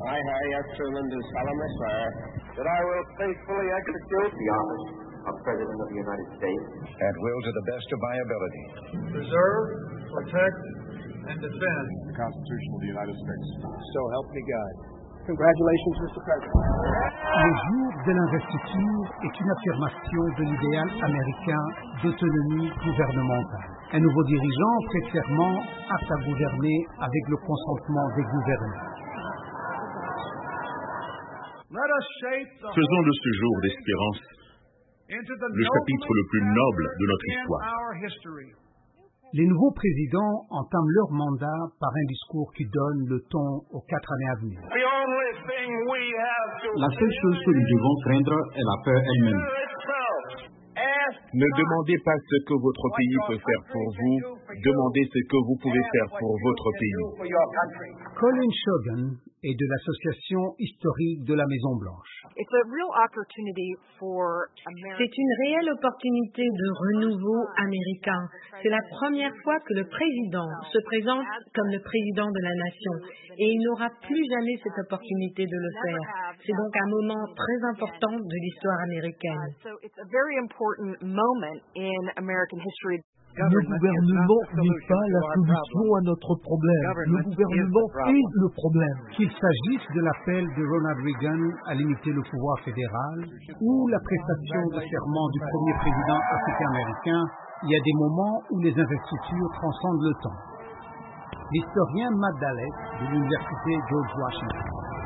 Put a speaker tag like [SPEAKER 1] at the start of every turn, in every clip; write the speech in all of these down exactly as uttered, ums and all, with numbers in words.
[SPEAKER 1] I, Harry S. Truman, do solemnly swear that I will faithfully execute
[SPEAKER 2] the office of President of the United States
[SPEAKER 3] and will, to the best of my ability,
[SPEAKER 4] preserve, protect, and defend
[SPEAKER 5] the Constitution of the United States. So help me God.
[SPEAKER 6] Congratulations, Mister President.
[SPEAKER 7] Le jour de l'investiture est une affirmation de l'idéal américain d'autonomie gouvernementale. Un nouveau dirigeant prête serment apte à gouverner avec le consentement des gouverneurs.
[SPEAKER 8] Faisons de ce jour d'espérance le chapitre le plus noble de notre histoire.
[SPEAKER 7] Les nouveaux présidents entament leur mandat par un discours qui donne le ton aux quatre années à venir.
[SPEAKER 9] La seule chose que nous devons craindre est la peur elle-même.
[SPEAKER 8] Ne demandez pas ce que votre pays peut faire pour vous, demandez ce que vous pouvez faire pour votre pays.
[SPEAKER 7] Colin Shogan est de l'Association historique de la Maison-Blanche.
[SPEAKER 10] C'est une réelle opportunité de renouveau américain. C'est la première fois que le président se présente comme le président de la nation et il n'aura plus jamais cette opportunité de le faire. C'est donc un moment très important de l'histoire américaine.
[SPEAKER 11] Le gouvernement n'est pas la solution à notre problème. Le gouvernement est le problème.
[SPEAKER 7] Qu'il s'agisse de l'appel de Ronald Reagan à limiter le pouvoir fédéral ou la prestation de serment du premier président africain-américain, il y a des moments où les investitures transcendent le temps. L'historien Matt Dallek de l'Université George Washington.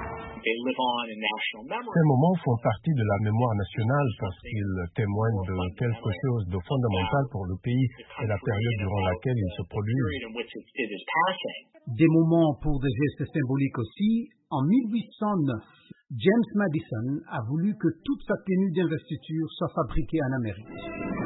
[SPEAKER 12] Ces moments font partie de la mémoire nationale parce qu'ils témoignent de quelque chose de fondamental pour le pays et la période durant laquelle ils se produisent.
[SPEAKER 7] Des moments pour des gestes symboliques aussi. En mille huit cent neuf, James Madison a voulu que toute sa tenue d'investiture soit fabriquée en Amérique.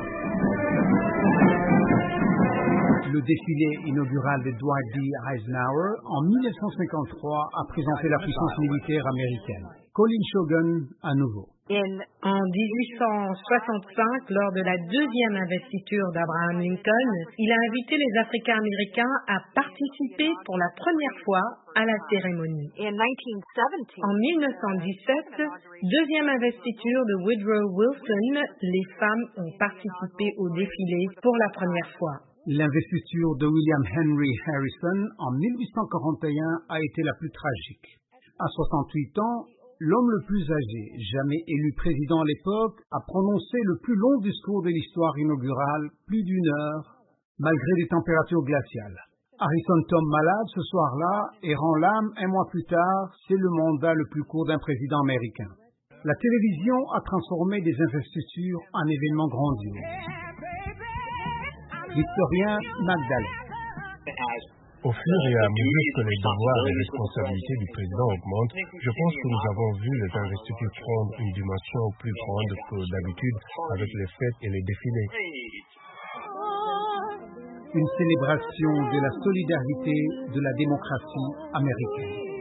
[SPEAKER 7] Le défilé inaugural de Dwight D. Eisenhower en mille neuf cent cinquante-trois a présenté la puissance militaire américaine. Colin Shogan à nouveau.
[SPEAKER 10] En dix-huit cent soixante-cinq, lors de la deuxième investiture d'Abraham Lincoln, il a invité les Africains-Américains à participer pour la première fois à la cérémonie. En mille neuf cent dix-sept, deuxième investiture de Woodrow Wilson, les femmes ont participé au défilé pour la première fois.
[SPEAKER 7] L'investiture de William Henry Harrison en mille huit cent quarante et un a été la plus tragique. À soixante-huit ans, l'homme le plus âgé, jamais élu président à l'époque, a prononcé le plus long discours de l'histoire inaugurale, plus d'une heure, malgré des températures glaciales. Harrison tombe malade ce soir-là et rend l'âme un mois plus tard. C'est le mandat le plus court d'un président américain. La télévision a transformé des investitures en événements grandioses. L'historien Matt Dallek.
[SPEAKER 12] Au fur et à mesure que les devoirs et responsabilités du président augmentent, je pense que nous avons vu les investitures prendre une dimension plus grande que d'habitude avec les fêtes et les défilés.
[SPEAKER 7] Une célébration de la solidarité de la démocratie américaine.